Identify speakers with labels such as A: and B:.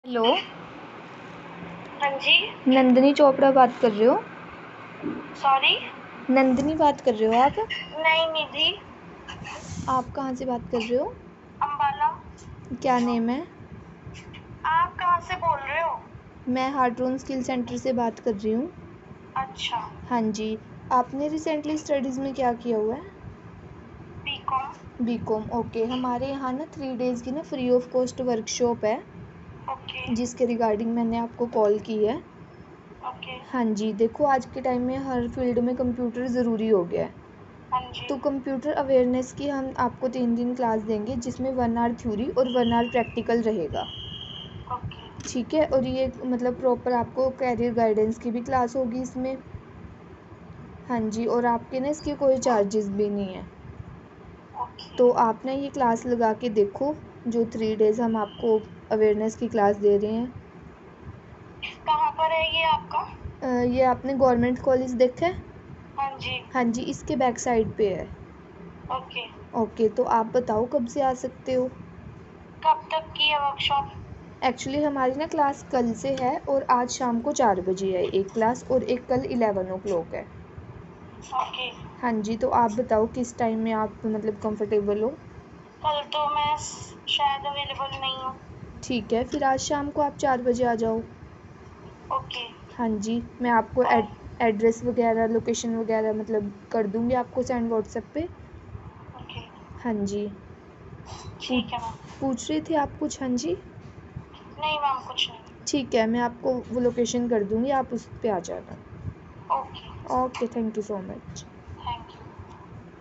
A: Hello.
B: हाँ जी।
A: नंदिनी चोपड़ा बात कर रहे हो?
B: सॉरी।
A: नंदिनी बात कर रहे हो आप?
B: नहीं निधि।
A: आप कहाँ से बात कर रहे हो?
B: अंबाला।
A: क्या नेम है?
B: आप कहाँ से बोल रहे हो?
A: मैं हार्ट्रोन स्किल सेंटर से बात कर रही हूँ।
B: अच्छा।
A: हाँ जी। आपने रिसेंटली स्टडीज़ में क्या किया हुआ है?
B: बीकॉम।
A: बीकॉम। ओके। हमारे यहाँ ना 3 डेज़ की ना फ्री ऑफ कॉस्ट वर्कशॉप है,
B: ओके।
A: जिसके रिगार्डिंग मैंने आपको कॉल की है।
B: ओके।
A: हाँ जी। देखो, आज के टाइम में हर फील्ड में कंप्यूटर ज़रूरी हो गया है।
B: हाँ जी।
A: तो कंप्यूटर अवेयरनेस की हम आपको 3 दिन क्लास देंगे, जिसमें 1 आवर थ्योरी और 1 आवर प्रैक्टिकल रहेगा।
B: ओके।
A: ठीक है। और ये मतलब प्रॉपर आपको कैरियर गाइडेंस की भी क्लास होगी इसमें। हाँ जी। और आपके ना इसके कोई चार्जेस भी नहीं है।
B: ओके।
A: तो आप ना ये क्लास लगा के देखो, जो 3 डेज़ हम आपको अवेयरनेस की क्लास दे रहे हैं।
B: कहाँ पर है ये आपका?
A: ये आपने गवर्नमेंट कॉलेज देखा है?
B: हाँ जी।
A: हाँ जी, इसके बैक साइड पे है।
B: ओके।
A: ओके। तो आप बताओ कब से आ सकते हो?
B: कब तक की है वर्कशॉप?
A: एक्चुअली हमारी ना क्लास कल से है, और आज शाम को 4 बजे है एक क्लास, और एक कल 11 o'clock है।
B: ओके।
A: हाँ जी। तो आप बताओ किस टाइम में आप मतलब कंफर्टेबल हो?
B: कल तो मैं शायद अवेलेबल नहीं हूँ।
A: ठीक है, फिर आज शाम को आप 4 बजे आ जाओ।
B: ओके।
A: हाँ जी। मैं आपको
B: और
A: एड्रेस वगैरह, लोकेशन वगैरह मतलब कर दूँगी आपको सेंड व्हाट्सएप पे।
B: ओके।
A: हाँ जी।
B: ठीक है मैम।
A: पूछ रहे थे आप कुछ? हाँ जी।
B: नहीं मैम, कुछ नहीं।
A: ठीक है, मैं आपको वो लोकेशन कर दूँगी, आप उस पे आ जाना।
B: Okay.
A: Okay, thank you so much.